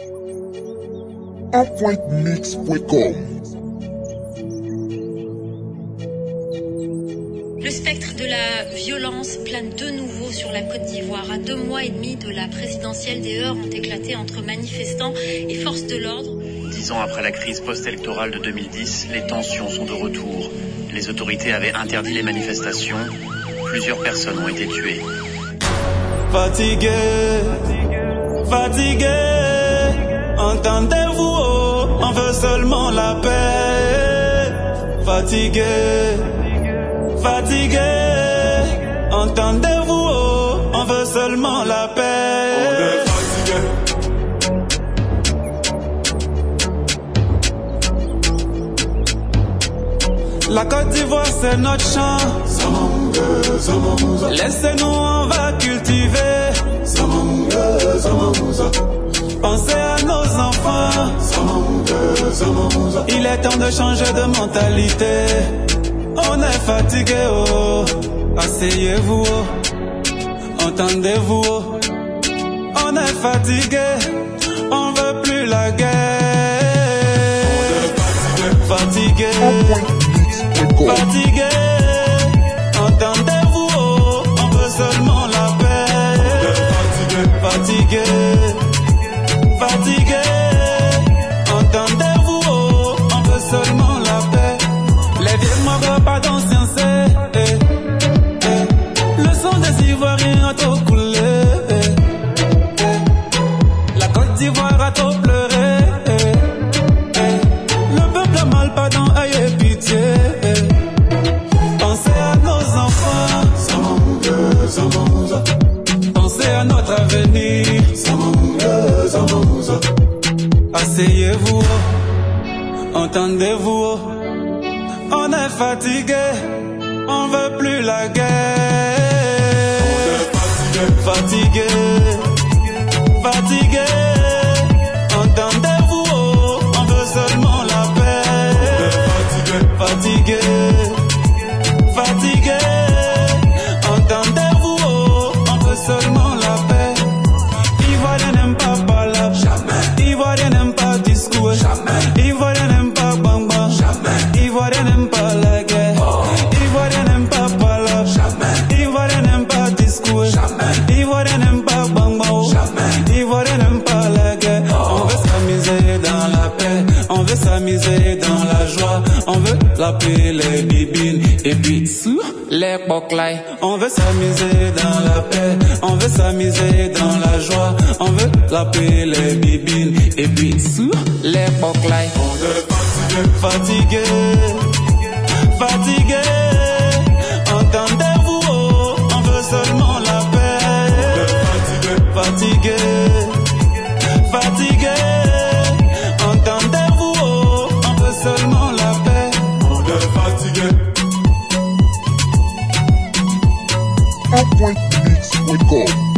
Envoitemix.com. Le spectre de la violence plane de nouveau sur la Côte d'Ivoire. À 2 mois et demi de la présidentielle, des heurts ont éclaté entre manifestants et forces de l'ordre. 10 ans après la crise post-électorale de 2010, les tensions sont de retour. Les autorités avaient interdit les manifestations. Plusieurs personnes ont été tuées. Fatigué, entendez-vous, on veut seulement la paix. Fatigué, entendez-vous, on veut seulement la paix. On est fatigué. La Côte d'Ivoire c'est notre champ. Laissez-nous, on va cultiver. Pensez à nos enfants. Il est temps de changer de mentalité. On est fatigué, oh. Asseyez-vous, oh. Entendez-vous, oh. On est fatigué. On veut plus la guerre. Fatigué. Fatigué, entendez-vous, oh, on veut seulement la paix. Fatigué, entendez-vous, oh, on veut seulement la paix. Les vieux m'en pas d'anciens c'est, le sang des Ivoiriens a tout coulé, la Côte d'Ivoire a tout pleuré, le peuple a mal pardon, ayez pitié. Pensez à notre avenir. Asseyez-vous, entendez-vous. On est fatigué, on veut plus la guerre. Fatigué, entendez-vous, on veut seulement la paix. Fatigué. Seulement la paix. Ivoirien n'aime pas parler. Jamais. Ivoirien n'aime pas discours. Jamais. Ivoirien n'aime pas bang bang. Jamais. Ivoirien n'aime pas la guerre. Oh. Ivoirien n'aime pas parler. Jamais. Ivoirien n'aime pas discours. Jamais. Ivoirien n'aime pas bang bang. Jamais. Ivoirien n'aime pas la guerre. Oh. On veut s'amuser dans la paix. On veut s'amuser dans la joie. On veut l'appeler les bibines. Et puis sur l'époque là, on veut s'amuser dans la paix. On veut s'amuser dans la joie. On veut l'appeler les bibines. Et puis sur l'époque là, on est fatigué. Entendez-vous, oh, on veut seulement la paix. Fatigué. Entendez-vous, oh, on veut seulement la paix. On est fatigué. Envoitemix.com.